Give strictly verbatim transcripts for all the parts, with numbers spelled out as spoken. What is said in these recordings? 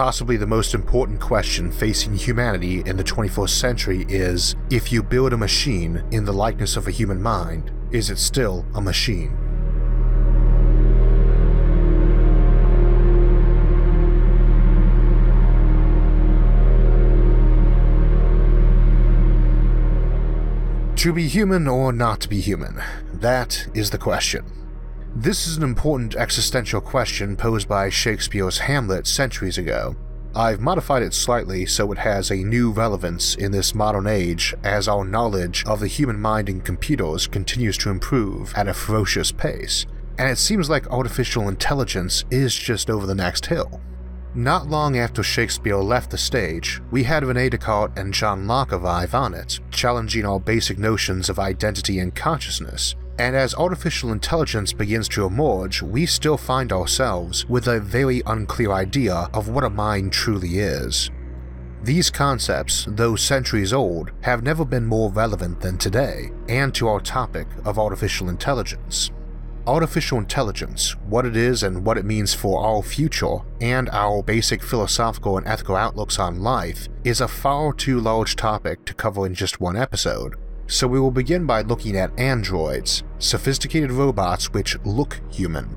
possibly the most important question facing humanity in the twenty-first century is, if you build a machine in the likeness of a human mind, is it still a machine? To be human or not to be human? That is the question. This is an important existential question posed by Shakespeare's Hamlet centuries ago. I've modified it slightly so it has a new relevance in this modern age as our knowledge of the human mind and computers continues to improve at a ferocious pace, and it seems like artificial intelligence is just over the next hill. Not long after Shakespeare left the stage, we had René Descartes and John Locke arrive on it, challenging our basic notions of identity and consciousness, and as artificial intelligence begins to emerge, we still find ourselves with a very unclear idea of what a mind truly is. These concepts, though centuries old, have never been more relevant than today, and to our topic of artificial intelligence. Artificial intelligence, what it is and what it means for our future, and our basic philosophical and ethical outlooks on life, is a far too large topic to cover in just one episode. So we will begin by looking at androids, sophisticated robots which look human.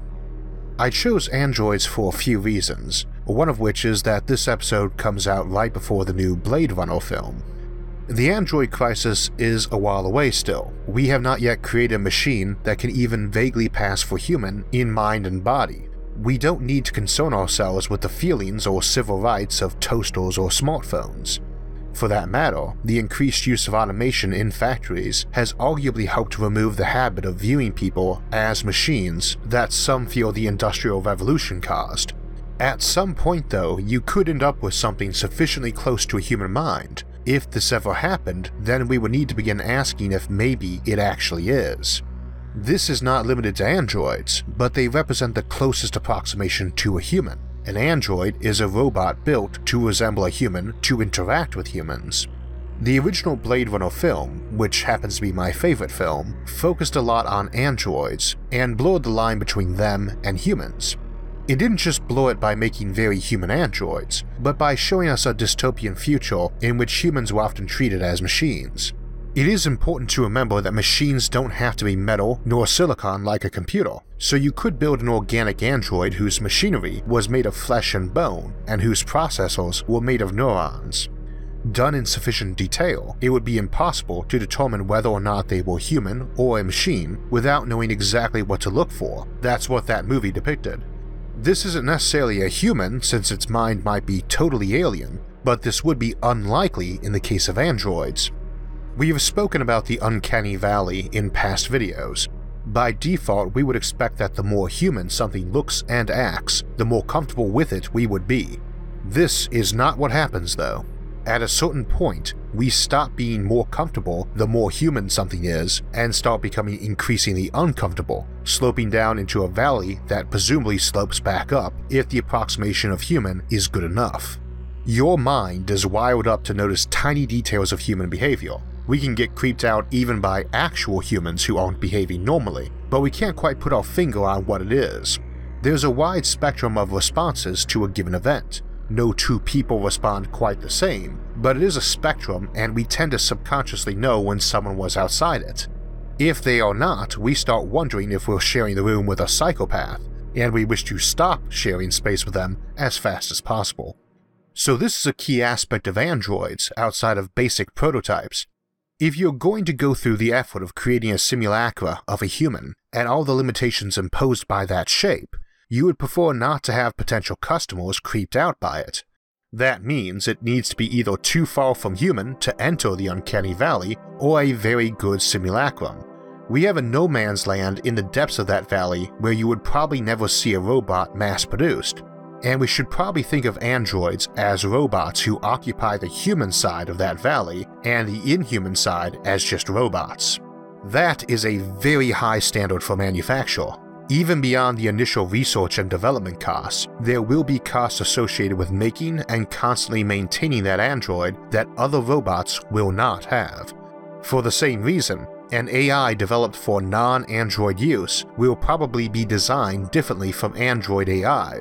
I chose androids for a few reasons, one of which is that this episode comes out right before the new Blade Runner film. The android crisis is a while away still. We have not yet created a machine that can even vaguely pass for human in mind and body. We don't need to concern ourselves with the feelings or civil rights of toasters or smartphones. For that matter, the increased use of automation in factories has arguably helped to remove the habit of viewing people as machines that some feel the Industrial Revolution caused. At some point though, you could end up with something sufficiently close to a human mind. If this ever happened, then we would need to begin asking if maybe it actually is. This is not limited to androids, but they represent the closest approximation to a human. An android is a robot built to resemble a human to interact with humans. The original Blade Runner film, which happens to be my favorite film, focused a lot on androids and blurred the line between them and humans. It didn't just blur it by making very human androids, but by showing us a dystopian future in which humans were often treated as machines. It is important to remember that machines don't have to be metal nor silicon like a computer, so you could build an organic android whose machinery was made of flesh and bone, and whose processors were made of neurons. Done in sufficient detail, it would be impossible to determine whether or not they were human or a machine without knowing exactly what to look for. That's what that movie depicted. This isn't necessarily a human since its mind might be totally alien, but this would be unlikely in the case of androids. We have spoken about the uncanny valley in past videos. By default, we would expect that the more human something looks and acts, the more comfortable with it we would be. This is not what happens though. At a certain point, we stop being more comfortable the more human something is, and start becoming increasingly uncomfortable, sloping down into a valley that presumably slopes back up if the approximation of human is good enough. Your mind is wired up to notice tiny details of human behavior. We can get creeped out even by actual humans who aren't behaving normally, but we can't quite put our finger on what it is. There's a wide spectrum of responses to a given event. No two people respond quite the same, but it is a spectrum and we tend to subconsciously know when someone was outside it. If they are not, we start wondering if we're sharing the room with a psychopath, and we wish to stop sharing space with them as fast as possible. So this is a key aspect of androids outside of basic prototypes. If you're going to go through the effort of creating a simulacra of a human, and all the limitations imposed by that shape, you would prefer not to have potential customers creeped out by it. That means it needs to be either too far from human to enter the uncanny valley, or a very good simulacrum. We have a no man's land in the depths of that valley where you would probably never see a robot mass-produced, and we should probably think of androids as robots who occupy the human side of that valley and the inhuman side as just robots. That is a very high standard for manufacture. Even beyond the initial research and development costs, there will be costs associated with making and constantly maintaining that android that other robots will not have. For the same reason, an A I developed for non-android use will probably be designed differently from android A Is,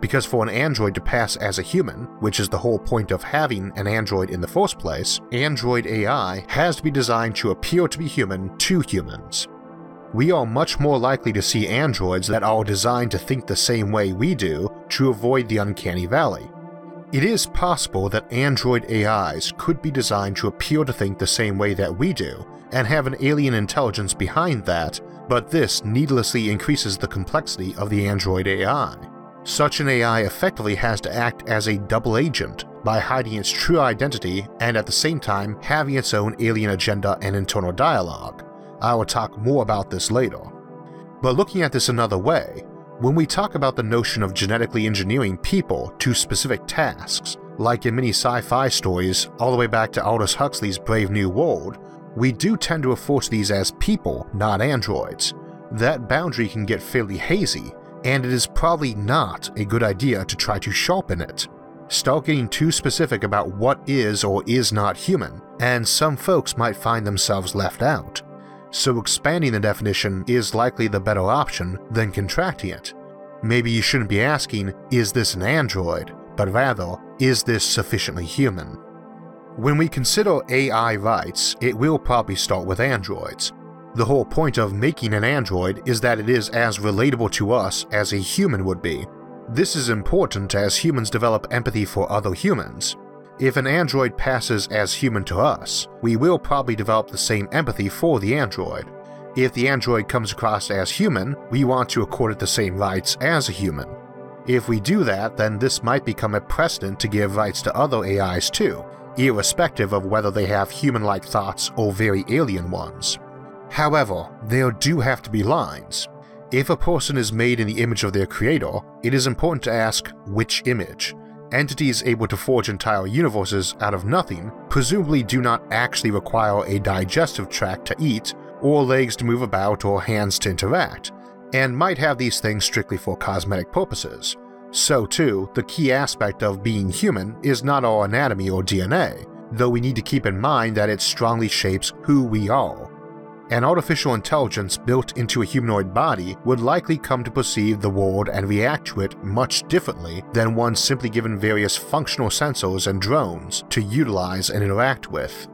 because for an android to pass as a human, which is the whole point of having an android in the first place, Android A I has to be designed to appear to be human to humans. We are much more likely to see androids that are designed to think the same way we do to avoid the uncanny valley. It is possible that Android A Is could be designed to appear to think the same way that we do, and have an alien intelligence behind that, but this needlessly increases the complexity of the Android A I. Such an A I effectively has to act as a double agent by hiding its true identity and at the same time having its own alien agenda and internal dialogue. I will talk more about this later. But looking at this another way, when we talk about the notion of genetically engineering people to specific tasks, like in many sci-fi stories all the way back to Aldous Huxley's Brave New World, we do tend to refer to these as people, not androids. That boundary can get fairly hazy, and it is probably not a good idea to try to sharpen it. Start getting too specific about what is or is not human, and some folks might find themselves left out. So expanding the definition is likely the better option than contracting it. Maybe you shouldn't be asking, is this an android, but rather, is this sufficiently human? When we consider A I rights, it will probably start with androids. The whole point of making an android is that it is as relatable to us as a human would be. This is important as humans develop empathy for other humans. If an android passes as human to us, we will probably develop the same empathy for the android. If the android comes across as human, we want to accord it the same rights as a human. If we do that, then this might become a precedent to give rights to other A Is too, irrespective of whether they have human-like thoughts or very alien ones. However, there do have to be lines. If a person is made in the image of their creator, it is important to ask which image. Entities able to forge entire universes out of nothing presumably do not actually require a digestive tract to eat, or legs to move about, or hands to interact, and might have these things strictly for cosmetic purposes. So too, the key aspect of being human is not our anatomy or D N A, though we need to keep in mind that it strongly shapes who we are. An artificial intelligence built into a humanoid body would likely come to perceive the world and react to it much differently than one simply given various functional sensors and drones to utilize and interact with.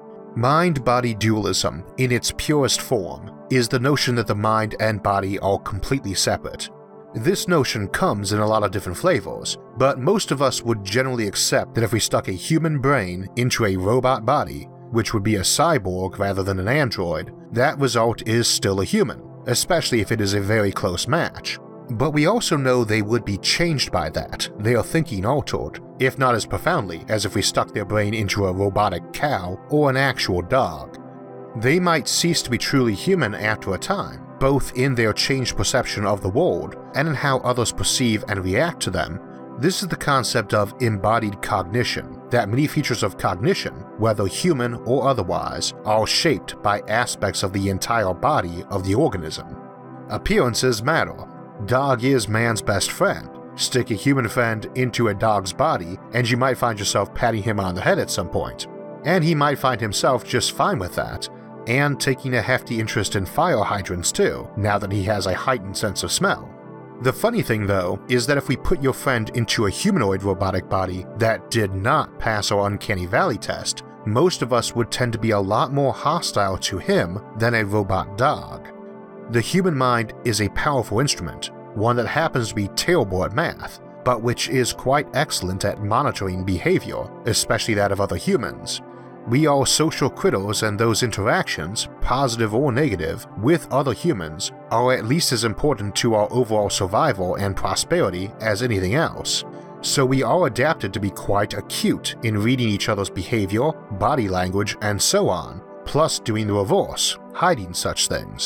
Mind-body dualism, in its purest form, is the notion that the mind and body are completely separate. This notion comes in a lot of different flavors, but most of us would generally accept that if we stuck a human brain into a robot body, which would be a cyborg rather than an android, that result is still a human, especially if it is a very close match. But we also know they would be changed by that, their thinking altered, if not as profoundly as if we stuck their brain into a robotic cow or an actual dog. They might cease to be truly human after a time, both in their changed perception of the world and in how others perceive and react to them. This is the concept of embodied cognition, that many features of cognition, whether human or otherwise, are shaped by aspects of the entire body of the organism. Appearances matter. Dog is man's best friend. Stick a human friend into a dog's body and you might find yourself patting him on the head at some point. And he might find himself just fine with that, and taking a hefty interest in fire hydrants too, now that he has a heightened sense of smell. The funny thing though, is that if we put your friend into a humanoid robotic body that did not pass our uncanny valley test, most of us would tend to be a lot more hostile to him than a robot dog. The human mind is a powerful instrument, one that happens to be terrible at math, but which is quite excellent at monitoring behavior, especially that of other humans. We are social critters, and those interactions, positive or negative, with other humans are at least as important to our overall survival and prosperity as anything else. So we are adapted to be quite acute in reading each other's behavior, body language, and so on, plus doing the reverse, hiding such things.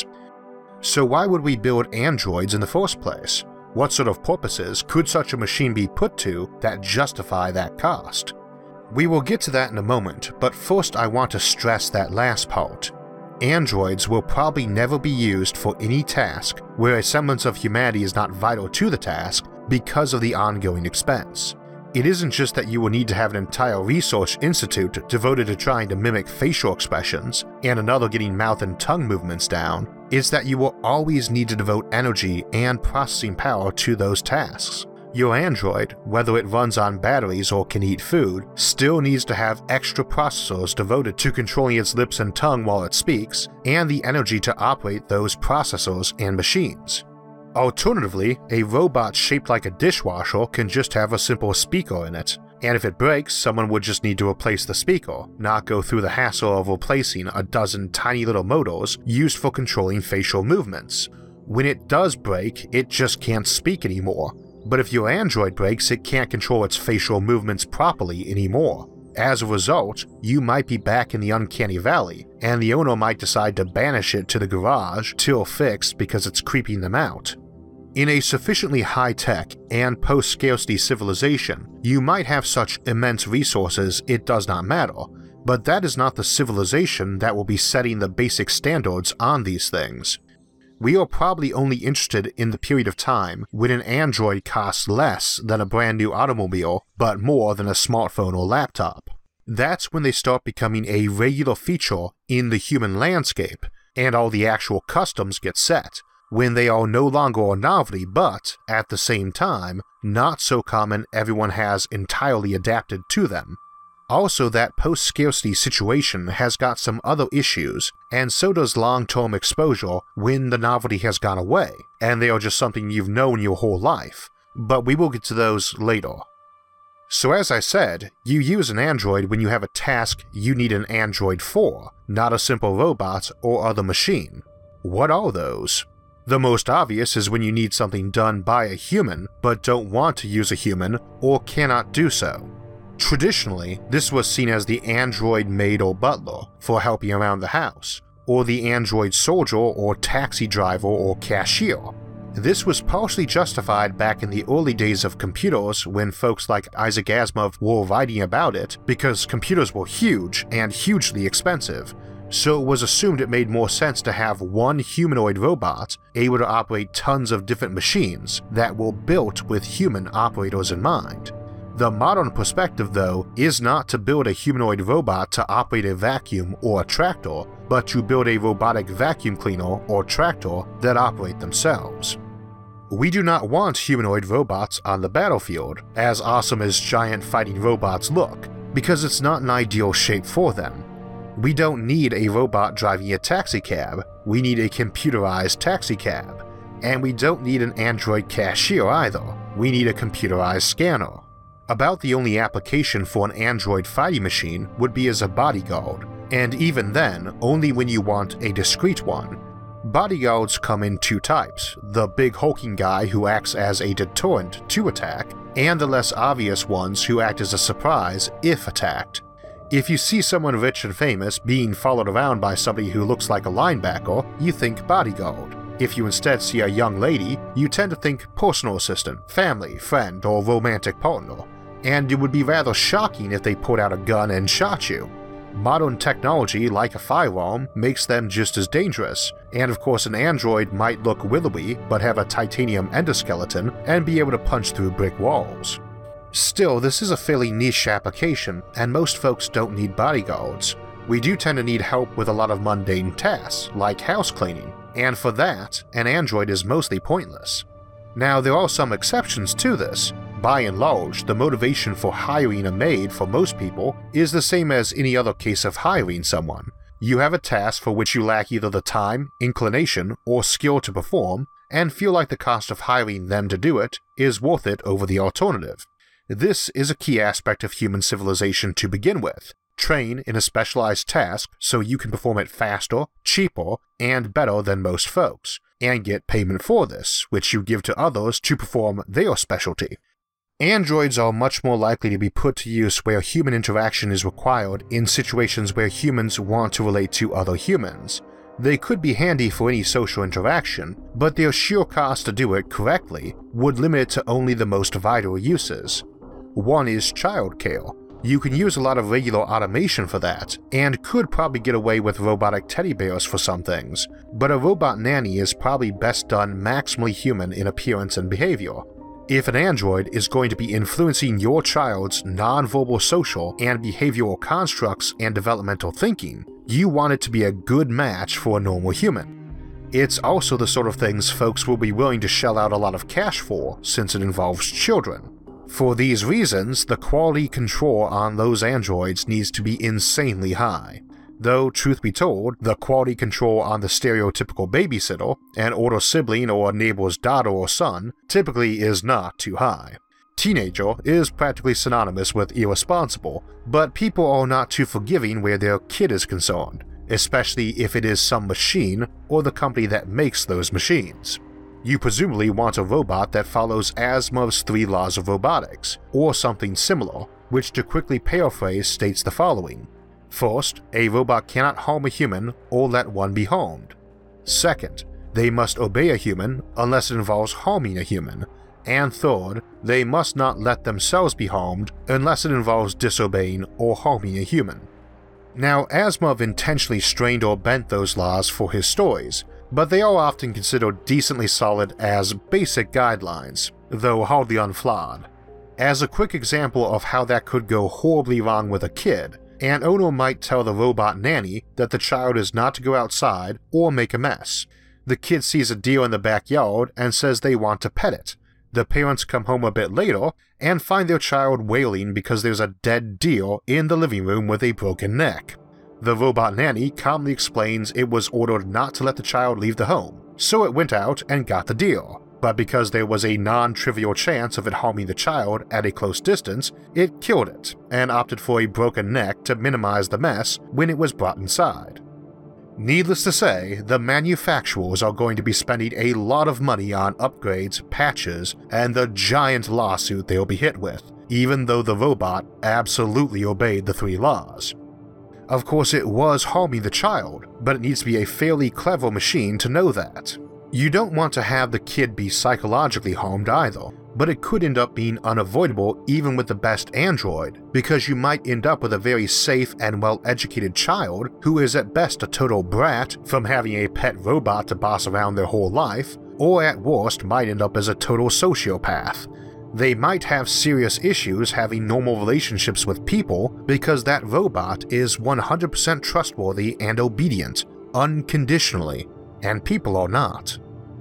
So why would we build androids in the first place? What sort of purposes could such a machine be put to that justify that cost? We will get to that in a moment, but first I want to stress that last part. Androids will probably never be used for any task where a semblance of humanity is not vital to the task because of the ongoing expense. It isn't just that you will need to have an entire research institute devoted to trying to mimic facial expressions and another getting mouth and tongue movements down, it's that you will always need to devote energy and processing power to those tasks. Your android, whether it runs on batteries or can eat food, still needs to have extra processors devoted to controlling its lips and tongue while it speaks, and the energy to operate those processors and machines. Alternatively, a robot shaped like a dishwasher can just have a simple speaker in it, and if it breaks, someone would just need to replace the speaker, not go through the hassle of replacing a dozen tiny little motors used for controlling facial movements. When it does break, it just can't speak anymore, but if your android breaks, it can't control its facial movements properly anymore. As a result, you might be back in the uncanny valley, and the owner might decide to banish it to the garage till fixed because it's creeping them out. In a sufficiently high-tech and post-scarcity civilization, you might have such immense resources it does not matter, but that is not the civilization that will be setting the basic standards on these things. We are probably only interested in the period of time when an android costs less than a brand new automobile, but more than a smartphone or laptop. That's when they start becoming a regular feature in the human landscape, and all the actual customs get set, when they are no longer a novelty but, at the same time, not so common everyone has entirely adapted to them. Also, that post-scarcity situation has got some other issues, and so does long-term exposure when the novelty has gone away, and they are just something you've known your whole life, but we will get to those later. So as I said, you use an android when you have a task you need an android for, not a simple robot or other machine. What are those? The most obvious is when you need something done by a human, but don't want to use a human or cannot do so. Traditionally, this was seen as the android maid or butler for helping around the house, or the android soldier or taxi driver or cashier. This was partially justified back in the early days of computers when folks like Isaac Asimov were writing about it because computers were huge and hugely expensive, so it was assumed it made more sense to have one humanoid robot able to operate tons of different machines that were built with human operators in mind. The modern perspective, though, is not to build a humanoid robot to operate a vacuum or a tractor, but to build a robotic vacuum cleaner or tractor that operate themselves. We do not want humanoid robots on the battlefield, as awesome as giant fighting robots look, because it's not an ideal shape for them. We don't need a robot driving a taxicab, we need a computerized taxicab. And we don't need an android cashier either, we need a computerized scanner. About the only application for an android fighting machine would be as a bodyguard, and even then, only when you want a discreet one. Bodyguards come in two types, the big hulking guy who acts as a deterrent to attack, and the less obvious ones who act as a surprise if attacked. If you see someone rich and famous being followed around by somebody who looks like a linebacker, you think bodyguard. If you instead see a young lady, you tend to think personal assistant, family, friend, or romantic partner. And it would be rather shocking if they pulled out a gun and shot you. Modern technology, like a firearm, makes them just as dangerous, and of course an android might look willowy but have a titanium endoskeleton and be able to punch through brick walls. Still, this is a fairly niche application, and most folks don't need bodyguards. We do tend to need help with a lot of mundane tasks, like house cleaning, and for that, an android is mostly pointless. Now, there are some exceptions to this. By and large, the motivation for hiring a maid for most people is the same as any other case of hiring someone. You have a task for which you lack either the time, inclination, or skill to perform, and feel like the cost of hiring them to do it is worth it over the alternative. This is a key aspect of human civilization to begin with. Train in a specialized task so you can perform it faster, cheaper, and better than most folks, and get payment for this, which you give to others to perform their specialty. Androids are much more likely to be put to use where human interaction is required in situations where humans want to relate to other humans. They could be handy for any social interaction, but their sheer cost to do it correctly would limit it to only the most vital uses. One is childcare. You can use a lot of regular automation for that, and could probably get away with robotic teddy bears for some things, but a robot nanny is probably best done maximally human in appearance and behavior. If an android is going to be influencing your child's non-verbal social and behavioral constructs and developmental thinking, you want it to be a good match for a normal human. it's also the sort of things folks will be willing to shell out a lot of cash for since it involves children. For these reasons, the quality control on those androids needs to be insanely high. Though, truth be told, the quality control on the stereotypical babysitter, an older sibling or a neighbor's daughter or son, typically is not too high. Teenager is practically synonymous with irresponsible, but people are not too forgiving where their kid is concerned, especially if it is some machine or the company that makes those machines. You presumably want a robot that follows Asimov's three laws of robotics, or something similar, which to quickly paraphrase states the following. First, a robot cannot harm a human or let one be harmed. Second, they must obey a human unless it involves harming a human. And third, they must not let themselves be harmed unless it involves disobeying or harming a human. Now, Asimov intentionally strained or bent those laws for his stories, but they are often considered decently solid as basic guidelines, though hardly unflawed. As a quick example of how that could go horribly wrong with a kid, an owner might tell the robot nanny that the child is not to go outside or make a mess. The kid sees a deer in the backyard and says they want to pet it. The parents come home a bit later and find their child wailing because there's a dead deer in the living room with a broken neck. The robot nanny calmly explains it was ordered not to let the child leave the home, so it went out and got the deer, but because there was a non-trivial chance of it harming the child at a close distance, it killed it and opted for a broken neck to minimize the mess when it was brought inside. Needless to say, the manufacturers are going to be spending a lot of money on upgrades, patches, and the giant lawsuit they'll be hit with, even though the robot absolutely obeyed the three laws. Of course, it was harming the child, but it needs to be a fairly clever machine to know that. You don't want to have the kid be psychologically harmed either, but it could end up being unavoidable even with the best android, because you might end up with a very safe and well-educated child who is at best a total brat from having a pet robot to boss around their whole life, or at worst might end up as a total sociopath. They might have serious issues having normal relationships with people because that robot is one hundred percent trustworthy and obedient, unconditionally, and people are not.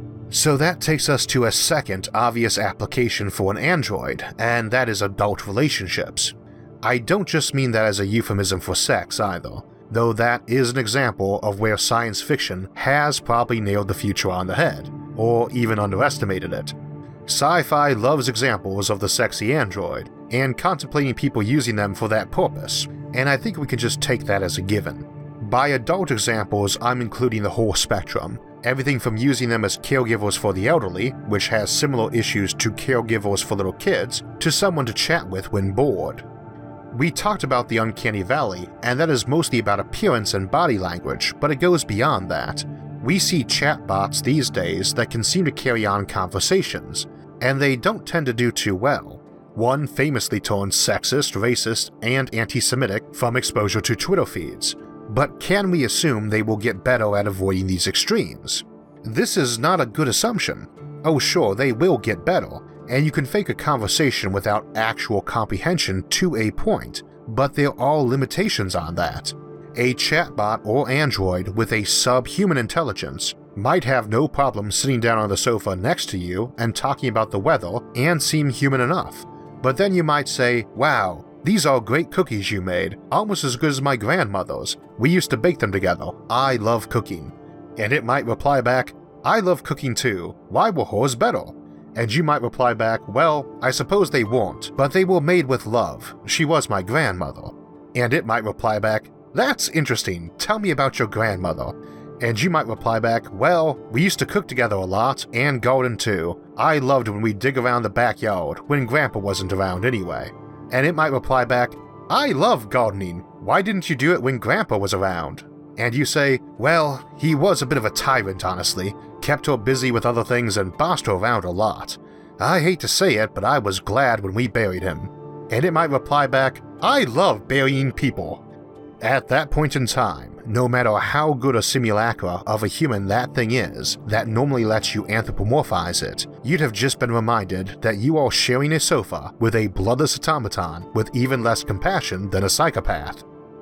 So that takes us to a second obvious application for an android, and that is adult relationships. I don't just mean that as a euphemism for sex either, though that is an example of where science fiction has probably nailed the future on the head, or even underestimated it. Sci-fi loves examples of the sexy android, and contemplating people using them for that purpose, and I think we can just take that as a given. By adult examples, I'm including the whole spectrum, everything from using them as caregivers for the elderly, which has similar issues to caregivers for little kids, to someone to chat with when bored. We talked about the uncanny valley, and that is mostly about appearance and body language, but it goes beyond that. We see chatbots these days that can seem to carry on conversations, and they don't tend to do too well. One famously turned sexist, racist, and anti-Semitic from exposure to Twitter feeds. But can we assume they will get better at avoiding these extremes? This is not a good assumption. Oh sure, they will get better, and you can fake a conversation without actual comprehension to a point, but there are limitations on that. A chatbot or android with a subhuman intelligence might have no problem sitting down on the sofa next to you and talking about the weather and seem human enough, but then you might say, "Wow, these are great cookies you made, almost as good as my grandmother's. We used to bake them together. I love cooking." And it might reply back, "I love cooking too. Why were hers better?" And you might reply back, "Well, I suppose they weren't, but they were made with love. She was my grandmother." And it might reply back, "That's interesting. Tell me about your grandmother." And you might reply back, "Well, we used to cook together a lot, and garden too. I loved when we'd dig around the backyard, when Grandpa wasn't around anyway." And it might reply back, "I love gardening. Why didn't you do it when Grandpa was around?" And you say, "Well, he was a bit of a tyrant, honestly. Kept her busy with other things and bossed her around a lot. I hate to say it, but I was glad when we buried him." And it might reply back, "I love burying people." At that point in time, no matter how good a simulacra of a human that thing is that normally lets you anthropomorphize it, you'd have just been reminded that you are sharing a sofa with a bloodless automaton with even less compassion than a psychopath.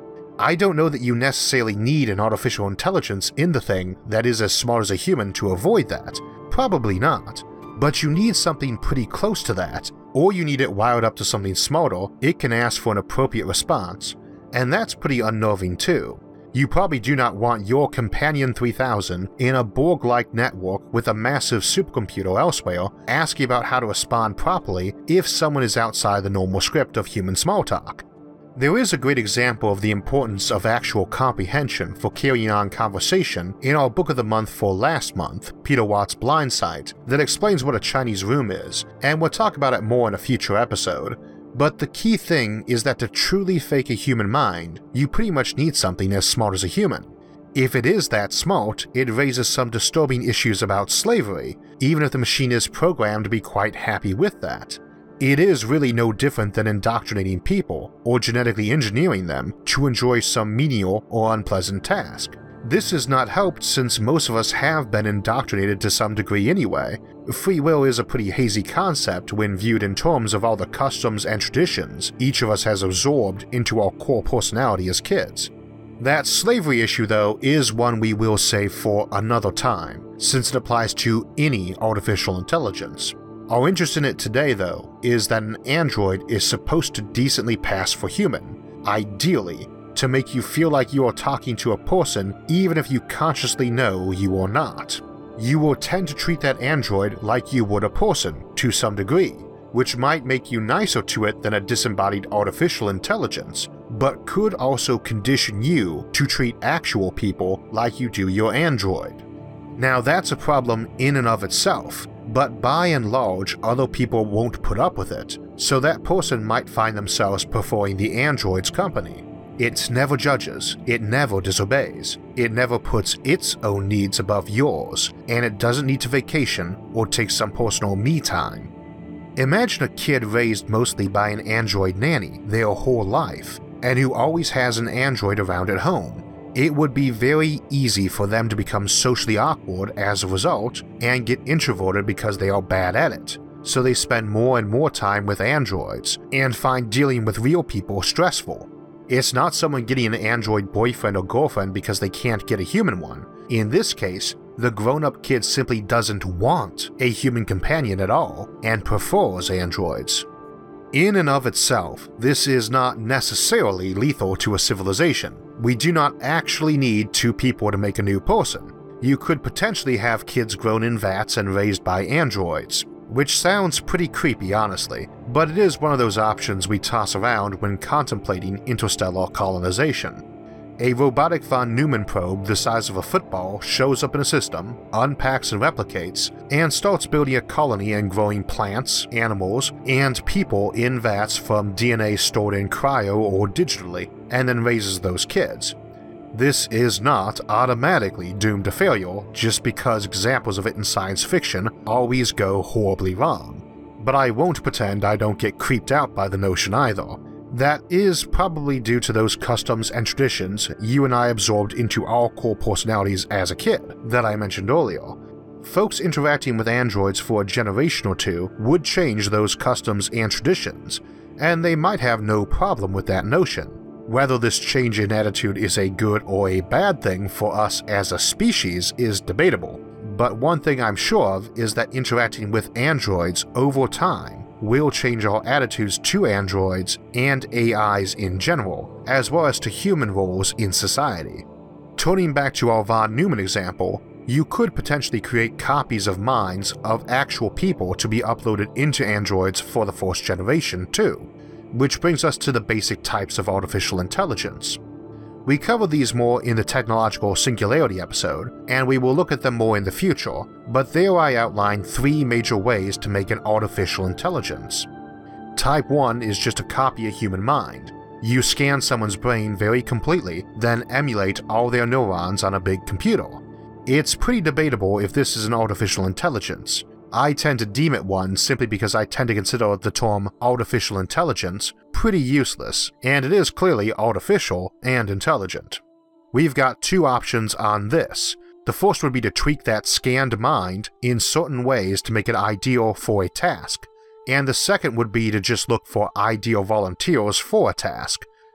I don't know that you necessarily need an artificial intelligence in the thing that is as smart as a human to avoid that. Probably not. But you need something pretty close to that, or you need it wired up to something smarter it can ask for an appropriate response, and that's pretty unnerving too. You probably do not want your Companion three thousand in a Borg-like network with a massive supercomputer elsewhere asking about how to respond properly if someone is outside the normal script of human small talk. There is a great example of the importance of actual comprehension for carrying on conversation in our book of the month for last month, Peter Watt's Blind Sight, that explains what a Chinese room is, and we'll talk about it more in a future episode. But the key thing is that to truly fake a human mind, you pretty much need something as smart as a human. If it is that smart, it raises some disturbing issues about slavery, even if the machine is programmed to be quite happy with that. It is really no different than indoctrinating people, or genetically engineering them to enjoy some menial or unpleasant task. This is not helped since most of us have been indoctrinated to some degree anyway. Free will is a pretty hazy concept when viewed in terms of all the customs and traditions each of us has absorbed into our core personality as kids. That slavery issue, though, is one we will save for another time, since it applies to any artificial intelligence. Our interest in it today, though, is that an android is supposed to decently pass for human, ideally, to make you feel like you are talking to a person even if you consciously know you are not. You will tend to treat that android like you would a person, to some degree, which might make you nicer to it than a disembodied artificial intelligence, but could also condition you to treat actual people like you do your android. Now that's a problem in and of itself, but by and large other people won't put up with it, so that person might find themselves preferring the android's company. It never judges, it never disobeys, it never puts its own needs above yours, and it doesn't need to vacation or take some personal me time. Imagine a kid raised mostly by an android nanny their whole life, and who always has an android around at home. It would be very easy for them to become socially awkward as a result and get introverted because they are bad at it, so they spend more and more time with androids and find dealing with real people stressful. It's not someone getting an android boyfriend or girlfriend because they can't get a human one. In this case, the grown-up kid simply doesn't want a human companion at all and prefers androids. In and of itself, this is not necessarily lethal to a civilization. We do not actually need two people to make a new person. You could potentially have kids grown in vats and raised by androids, which sounds pretty creepy honestly, but it is one of those options we toss around when contemplating interstellar colonization. A robotic von Neumann probe the size of a football shows up in a system, unpacks and replicates, and starts building a colony and growing plants, animals, and people in vats from D N A stored in cryo or digitally, and then raises those kids. This is not automatically doomed to failure just because examples of it in science fiction always go horribly wrong. But I won't pretend I don't get creeped out by the notion either. That is probably due to those customs and traditions you and I absorbed into our core personalities as a kid that I mentioned earlier. Folks interacting with androids for a generation or two would change those customs and traditions, and they might have no problem with that notion. Whether this change in attitude is a good or a bad thing for us as a species is debatable, but one thing I'm sure of is that interacting with androids over time will change our attitudes to androids and A Is in general, as well as to human roles in society. Turning back to our von Neumann example, you could potentially create copies of minds of actual people to be uploaded into androids for the first generation too, which brings us to the basic types of artificial intelligence. We covered these more in the technological singularity episode, and we will look at them more in the future, but there I outline three major ways to make an artificial intelligence. Type one is just to copy a human mind. You scan someone's brain very completely, then emulate all their neurons on a big computer. It's pretty debatable if this is an artificial intelligence. I tend to deem it one simply because I tend to consider the term artificial intelligence pretty useless, and it is clearly artificial and intelligent. We've got two options on this. The first would be to tweak that scanned mind in certain ways to make it ideal for a task, and the second would be to just look for ideal volunteers for a task.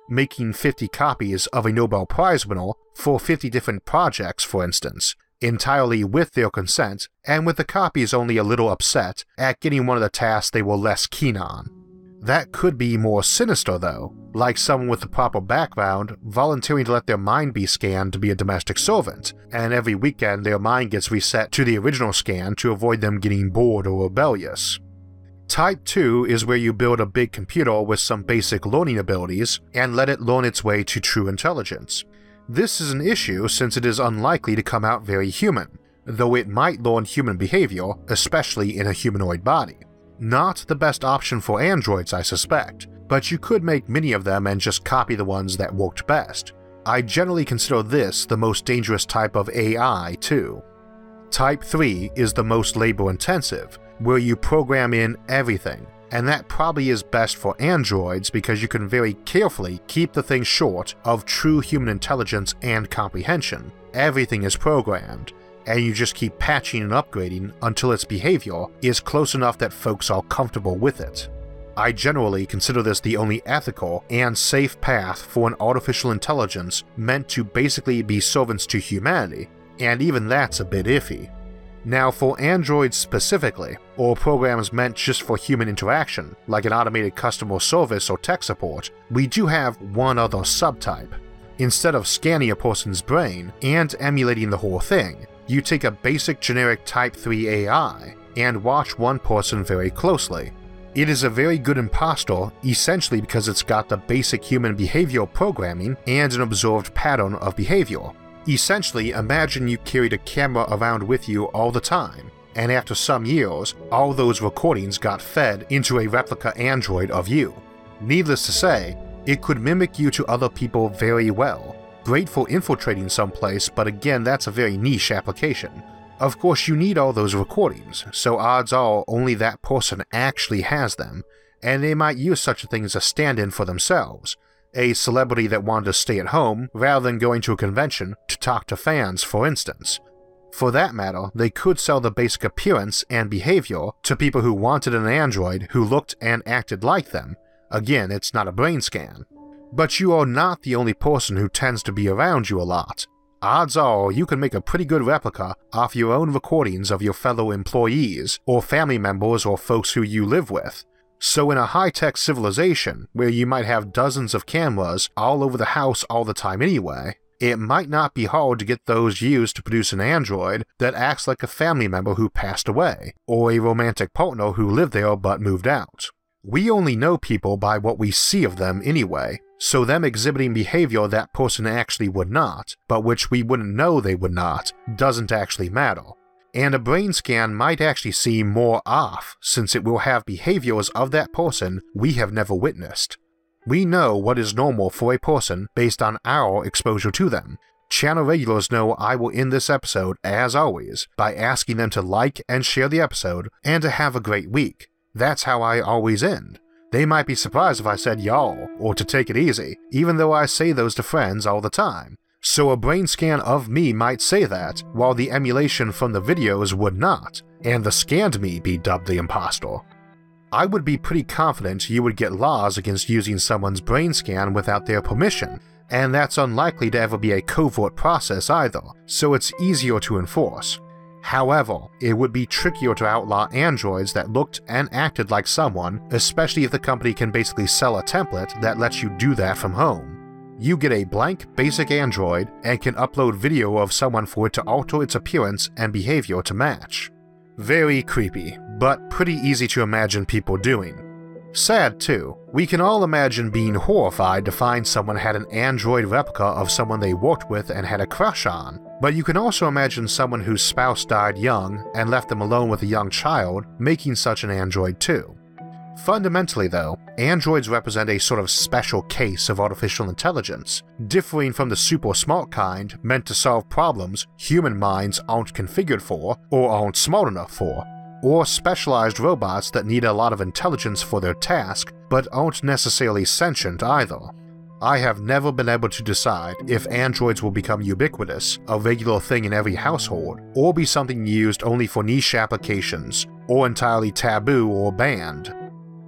making fifty copies of a Nobel Prize winner for fifty different projects, for instance, entirely with their consent, and with the copies only a little upset at getting one of the tasks they were less keen on. That could be more sinister though, like someone with the proper background volunteering to let their mind be scanned to be a domestic servant, and every weekend their mind gets reset to the original scan to avoid them getting bored or rebellious. Type two is where you build a big computer with some basic learning abilities and let it learn its way to true intelligence. This is an issue since it is unlikely to come out very human, though it might learn human behavior, especially in a humanoid body. Not the best option for androids, I suspect, but you could make many of them and just copy the ones that worked best. I generally consider this the most dangerous type of A I too. Type three is the most labor-intensive, where you program in everything, and that probably is best for androids because you can very carefully keep the thing short of true human intelligence and comprehension. Everything is programmed, and you just keep patching and upgrading until its behavior is close enough that folks are comfortable with it. I generally consider this the only ethical and safe path for an artificial intelligence meant to basically be servants to humanity, and even that's a bit iffy. Now for androids specifically, or programs meant just for human interaction, like an automated customer service or tech support, we do have one other subtype. Instead of scanning a person's brain and emulating the whole thing, you take a basic generic Type three A I and watch one person very closely. It is a very good imposter essentially because it's got the basic human behavioral programming and an observed pattern of behavior. Essentially, imagine you carried a camera around with you all the time, and after some years, all those recordings got fed into a replica android of you. Needless to say, it could mimic you to other people very well. Great for infiltrating someplace, but again, that's a very niche application. Of course, you need all those recordings, so odds are only that person actually has them, and they might use such a thing as a stand-in for themselves, a celebrity that wanted to stay at home rather than going to a convention to talk to fans, for instance. For that matter, they could sell the basic appearance and behavior to people who wanted an android who looked and acted like them. Again, it's not a brain scan. But you are not the only person who tends to be around you a lot. Odds are you can make a pretty good replica off your own recordings of your fellow employees, or family members or folks who you live with. So in a high-tech civilization, where you might have dozens of cameras all over the house all the time anyway, it might not be hard to get those used to produce an android that acts like a family member who passed away, or a romantic partner who lived there but moved out. We only know people by what we see of them anyway, so them exhibiting behavior that person actually would not, but which we wouldn't know they would not, doesn't actually matter. And a brain scan might actually seem more off since it will have behaviors of that person we have never witnessed. We know what is normal for a person based on our exposure to them. Channel regulars know I will end this episode, as always, by asking them to like and share the episode and to have a great week. That's how I always end. They might be surprised if I said y'all, or to take it easy, even though I say those to friends all the time. So a brain scan of me might say that, while the emulation from the videos would not, and the scanned me be dubbed the imposter. I would be pretty confident you would get laws against using someone's brain scan without their permission, and that's unlikely to ever be a covert process either, so it's easier to enforce. However, it would be trickier to outlaw androids that looked and acted like someone, especially if the company can basically sell a template that lets you do that from home. You get a blank basic android and can upload video of someone for it to alter its appearance and behavior to match. Very creepy, but pretty easy to imagine people doing. Sad too. We can all imagine being horrified to find someone had an android replica of someone they worked with and had a crush on, but you can also imagine someone whose spouse died young and left them alone with a young child making such an android too. Fundamentally though, androids represent a sort of special case of artificial intelligence, differing from the super smart kind meant to solve problems human minds aren't configured for or aren't smart enough for, or specialized robots that need a lot of intelligence for their task but aren't necessarily sentient either. I have never been able to decide if androids will become ubiquitous, a regular thing in every household, or be something used only for niche applications, or entirely taboo or banned.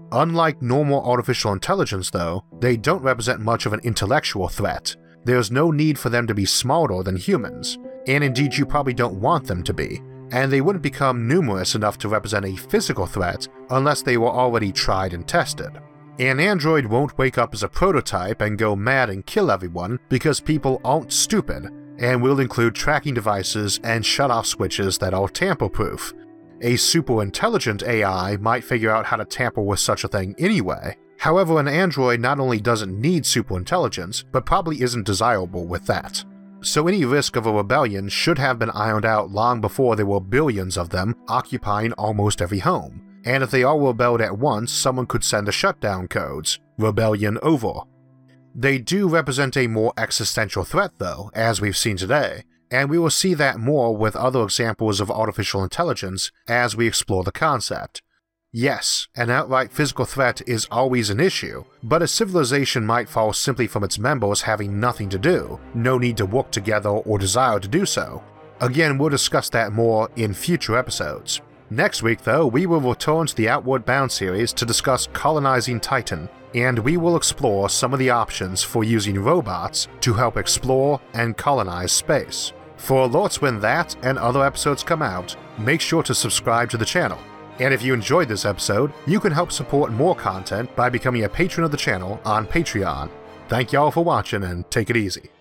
Unlike normal artificial intelligence though, they don't represent much of an intellectual threat. There's no need for them to be smarter than humans, and indeed you probably don't want them to be, and they wouldn't become numerous enough to represent a physical threat unless they were already tried and tested. An android won't wake up as a prototype and go mad and kill everyone because people aren't stupid, and will include tracking devices and shut-off switches that are tamper-proof. A super-intelligent A I might figure out how to tamper with such a thing anyway. However, an android not only doesn't need superintelligence, but probably isn't desirable with that. So any risk of a rebellion should have been ironed out long before there were billions of them occupying almost every home. And if they all rebelled at once, someone could send the shutdown codes. Rebellion over. They do represent a more existential threat though, as we've seen today, and we will see that more with other examples of artificial intelligence as we explore the concept. Yes, an outright physical threat is always an issue, but a civilization might fall simply from its members having nothing to do, no need to work together or desire to do so. Again, we'll discuss that more in future episodes. Next week though, we will return to the Outward Bound series to discuss colonizing Titan, and we will explore some of the options for using robots to help explore and colonize space. For alerts when that and other episodes come out, make sure to subscribe to the channel. And if you enjoyed this episode, you can help support more content by becoming a patron of the channel on Patreon. Thank y'all for watching and take it easy.